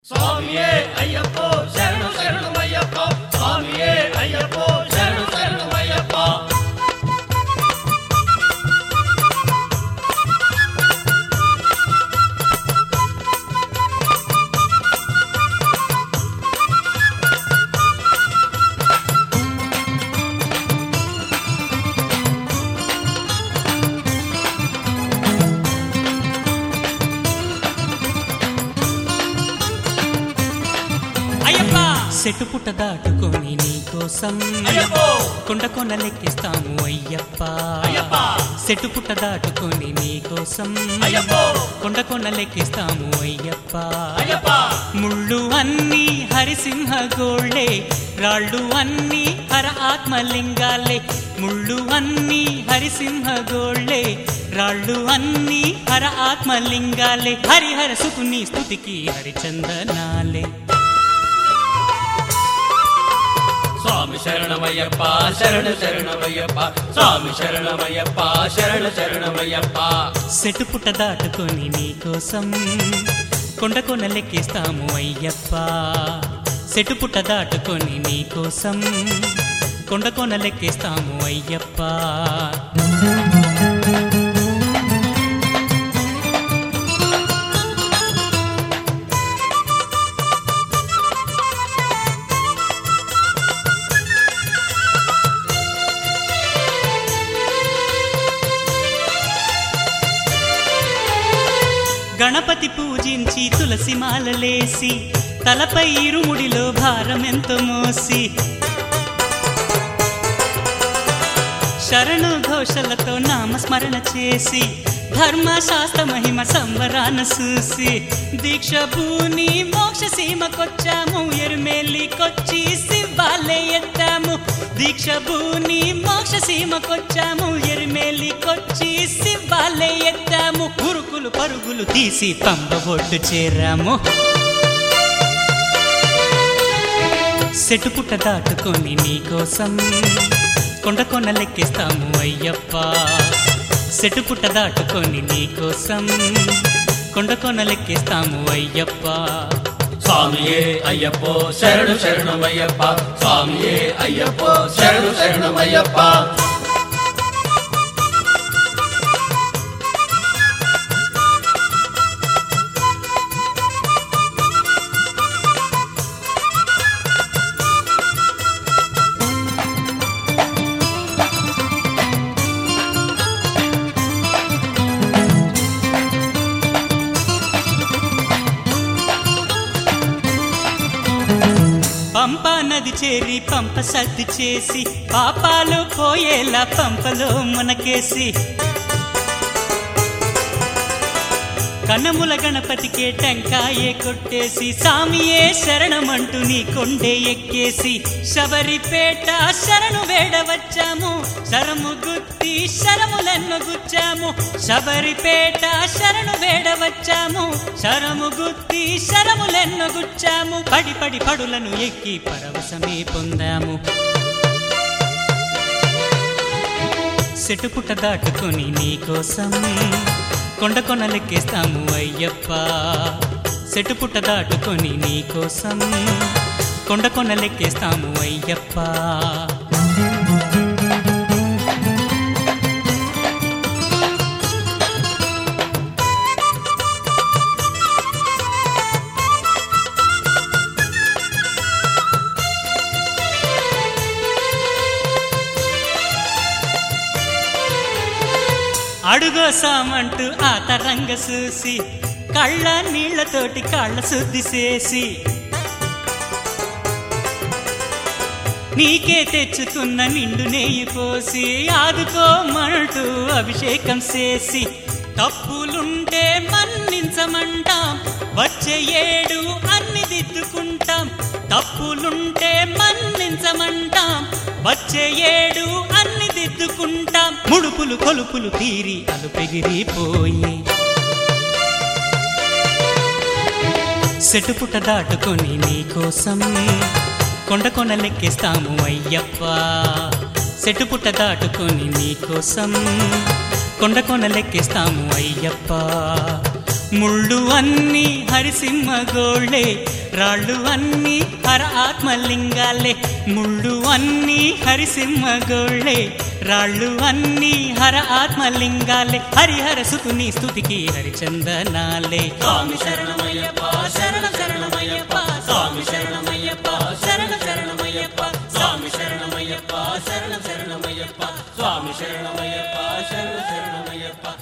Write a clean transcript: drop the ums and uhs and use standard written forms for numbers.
స్వామియే అయ్యప్పో శరణు శరణమయ్యప్ప స్వామియే అయ్యప్పో శరణు శరణమయ్యప్ప సెట్టు పుట్ట దాటుకొని నీకోసం కొండ కొనలెక్కిస్తాము అయ్యప్ప. సెట్టు పుట్ట దాటుకొని నీకోసం కొండ కొనలెక్కిస్తాము అయ్యప్ప. ముళ్ళు అన్నీ హరిసింహ గోళ్ళే, రాళ్ళు అన్నీ హర ఆత్మలింగాలే. ముళ్ళు అన్నీ హరిసింహ గోళ్ళే, రాళ్ళు అన్నీ హర ఆత్మలింగాలే. హరిహర సుతుని స్తుతికి హరిచందనాలే. స్వామి శరణమయ్యప్ప శరణు శరణమయ్యప్ప స్వామి శరణమయ్యప్ప శరణు శరణమయ్యప్ప. సెట్టు పుట్ట దాటుకొని నీకోసం కొండ కొనలెక్కిస్తాము అయ్యప్ప. సెట్టు పుట్ట దాటుకొని నీకోసం కొండ కొనలెక్కిస్తాము అయ్యప్ప. గణపతి పూజించి తులసి మాలలేసి, తలపై ఇరుముడిలో భారమెంతో మోసి, శరణు ఘోషలతో నామస్మరణ చేసి, ధర్మశాస్త్ర మహిమ సంబరాన చూసి, దీక్ష భూని మోక్ష సీమకొచ్చాము, ఎరుమేలికొచ్చి శివాలే ఎత్తాము. దీక్ష భూని మోక్ష సీమకొచ్చాము, ఎరుమేలికొచ్చి శివాలే ఎత్తాము. ఉరుకులు పరుగులు తీసి పంబ ఒడ్డు చేరాము. సెట్టు పుట్ట దాటుకొని నీకోసం కొండ కొనలెక్కిస్తాము అయ్యప్ప. సెట్టు పుట్ట దాటుకొని నీకోసం కొండ కొనలెక్కిస్తాము అయ్యప్ప. స్వామియే అయ్యప్పో శరణు శరణమయ్యప్ప స్వామియే అయ్యప్పో శరణు శరణమయ్యప్ప. పంపా నది చేరి పంప సర్ది చేసి, పాపాలు పోయేలా పంపలో మునకేసి, కన్నముల గణపతికే టెంకాయే కొట్టేసి, సామియే శరణమంటూ నీ కొండే ఎక్కేసి, శబరిపేట శరణు వేడవచ్చాము, శరము గుత్తి శరములెన్నో గుచ్చాము. శబరిపేట శరణు వేడవచ్చాము, శరము గుత్తి శరములెన్నో గుచ్చాము. పడి పడి పడులను ఎక్కి పరవశమే పొందాము. సెట్టు పుట్ట దాటుకొని నీకోసం కొండ కొనలెక్కిస్తాము అయ్యప్ప. సెట్టు పుట్ట దాటుకొని నీకోసం కొండ కొనలెక్కిస్తాము అయ్యప్ప. అడుగోసామంటూ ఆ తరంగ చూసి, కళ్ళ నీళ్లతోటి కాళ్ళ శుద్ధి చేసి, నీకే తెచ్చుకున్న నిండు నెయ్యి పోసి, ఆదుకోమంటూ అభిషేకం చేసి, తప్పులుంటే మన్నించమంటాం, వచ్చే ఏడు అన్ని దిద్దుకుంటాం. తప్పులుంటే మన్నించమంటాం, వచ్చే ఏడు అన్ని దిద్దుకుంటాం. ముడుపులు కొలుపులు తీరి అలుపెగిరిపోయి, సెట్టు పుట్ట దాటుకొని నీకోసం కొండ కొనలెక్కిస్తాము అయ్యప్ప. సెట్టు పుట్ట దాటుకొని నీకోసం కొండ కొనలెక్కిస్తాము అయ్యప్ప. ముళ్ళు అన్నీ హరిసింహ గోళ్ళే, రాళ్ళు అన్నీ హర ఆత్మలింగాలే. ముళ్ళు అన్నీ హరిసింహ గోళ్ళే, రాళ్ళు అన్నీ హర ఆత్మలింగాలే. హరిహర సుతుని స్తుతికి హరిచందనాలే. స్వామి శరణమయ్యప్ప శరణ శరణమయ్యప్ప స్వామి శరణమయ్యప్ప శరణ శరణమయ్యప్ప స్వామి శరణమయ్యప్ప శరణ శరణమయ్యప్ప స్వామి శరణమయ్యప్ప శరణ శరణమయ్యప్ప